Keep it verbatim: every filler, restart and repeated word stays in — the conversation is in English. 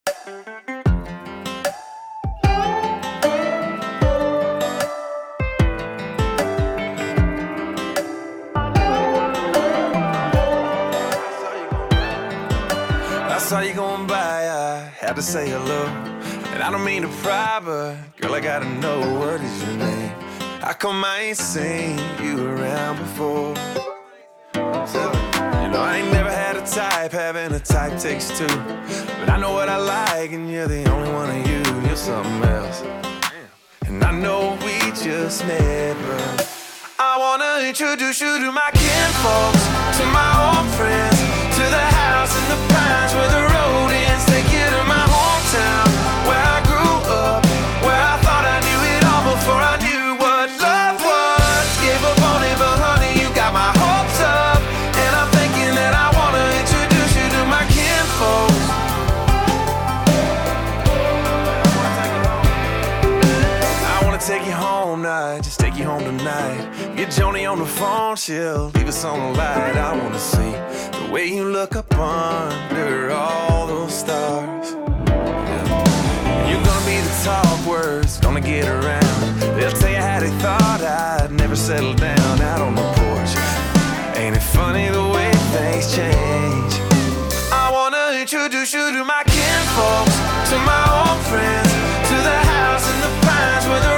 I saw you going by, I had to say hello. And I don't mean to pry, but girl, I gotta know, what is your name? How come I ain't seen you around before? So, you know, I ain't never had a type, having a type takes two. But I know what I like, and you're the only one of you. You're something else. And I know we just met, but I wanna introduce you to my kinfolks, to my old friends, to the house in the pines where the road ends. Take you to my hometown, where I grew up, where I thought I knew it all before I knew what love was. Gave up on it, but honey, you got my hopes up. And I'm thinking that I wanna introduce you to my kinfolks. I wanna take you home now, just take you home tonight. Get Joni on the phone, she'll leave us on the light. I wanna see the way you look up under all those stars. Yeah. You're gonna be the talk words, gonna get around. They'll tell you how they thought I'd never settle down out on the porch. Ain't it funny the way things change? I wanna introduce you to my kinfolks, to my old friends, to the house in the pines where the